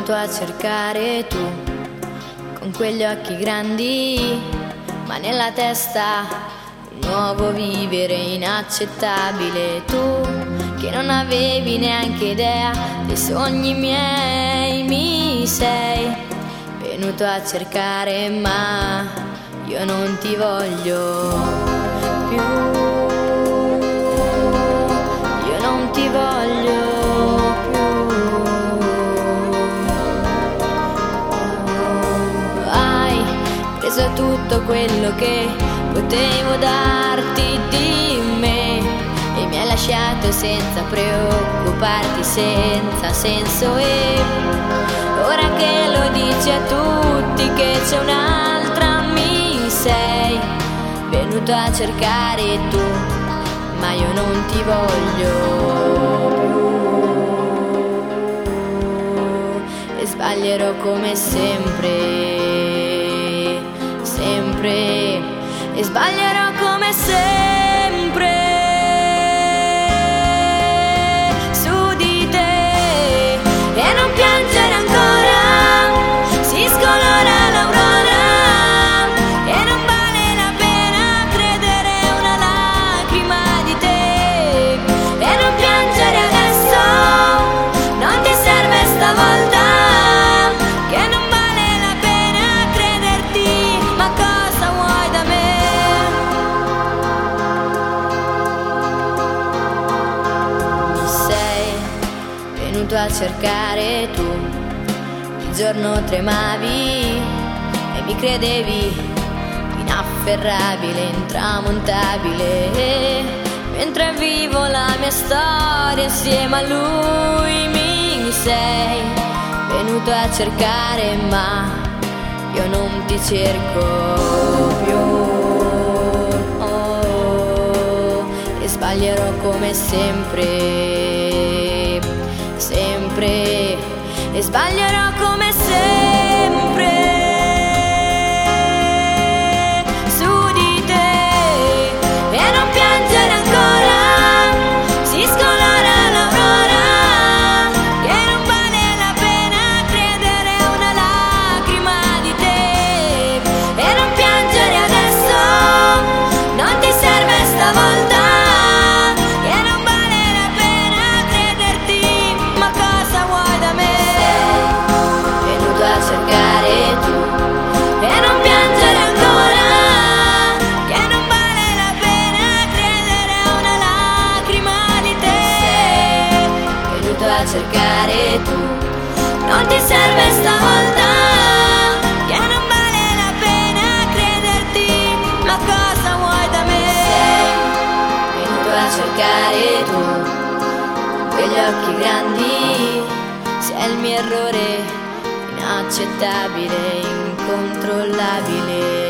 venuto a cercare tu, con quegli occhi grandi, ma nella testa un nuovo vivere inaccettabile. Tu che non avevi neanche idea dei sogni miei, mi sei venuto a cercare, ma io non ti voglio più, io non ti voglio più. Hai preso tutto quello che potevo darti di me e mi hai lasciato senza preoccuparti, senza senso. E ora che lo dici a tutti che c'è un'altra, mi sei venuto a cercare tu, ma io non ti voglio più. E sbaglierò come sempre, sempre, e sbaglierò come sempre su di te. E non piangere ancora, si scolora l'aurora, e non vale la pena credere una lacrima di te. E non piangere adesso, non ti serve stavolta, che non vale la pena crederti, ma cosa vuoi da me? Mi sei venuto a cercare tu, il giorno tremavi e mi credevi inafferrabile, intramontabile, e mentre vivo la mia storia insieme a lui mi sei venuto a cercare, ma io non ti cerco più. Oh, e sbaglierò come sempre, sempre, e sbaglierò come sempre su di te. E non piangere ancora, si scolora l'aurora, che non vale la pena credere una lacrima di te. E non piangere adesso, non ti serve stavolta, che non vale la pena crederti, ma cosa vuoi da me? Sei venuto a cercare tu, e non piangere ancora, che non vale la pena credere a una lacrima di te. Sei venuto a cercare tu, non ti serve stavolta, che non vale la pena crederti, ma cosa vuoi da me? Sei venuto a cercare tu, quegli occhi grandi, sei il mio errore inaccettabile, incontrollabile.